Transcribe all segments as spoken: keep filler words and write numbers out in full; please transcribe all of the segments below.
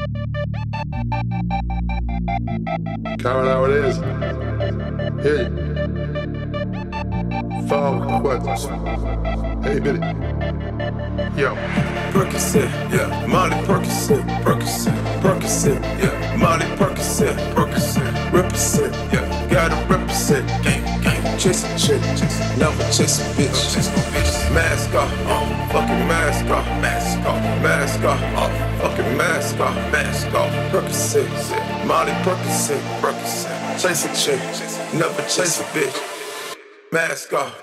Count how it is. Hey. Five questions. Hey, Billy. Yo. Percocet, yeah. Molly Percocet, Percocet, Percocet, yeah. Molly Percocet, Percocet, represent, yeah. Gotta represent, gang, gang. Chase a chick, never chase a bitch. Chase no bitch. Mask off, oh, fucking mask off, mask off, mask off, oh, fucking mask off, mask off. Percocet, Molly Percocet, Percocet. Chase a chick, never chase a bitch. Mask off.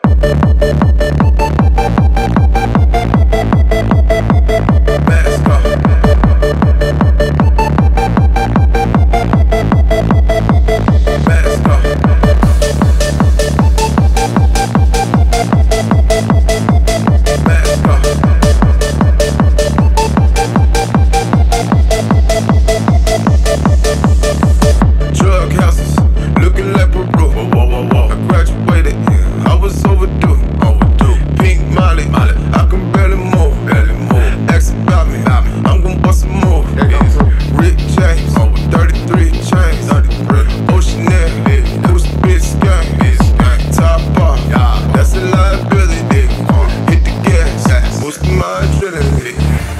Mask off. Mask off. Mask off. Drug houses looking like Peru. Whoa, whoa, whoa, whoa. I graduated, I was overdue. Overdue. Pink Molly, Molly. I can barely move. Barely move. Ask about me, I'm gon' bust a move. Rick James, thirty-three chains. Ocean Air, who's the bitch gang? Top off, that's a liability. Hit the gas, boost my adrenaline.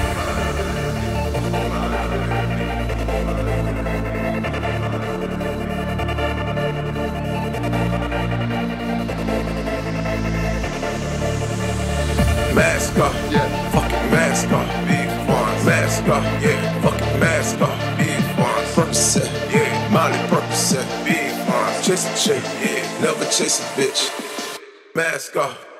Mask off, Yeah. fucking mask off, big ones. Mask off, yeah, fucking mask off, big ones. Percocet, yeah, Molly Percocet, big ones. Chase a chick, yeah, never chase a bitch. Mask off.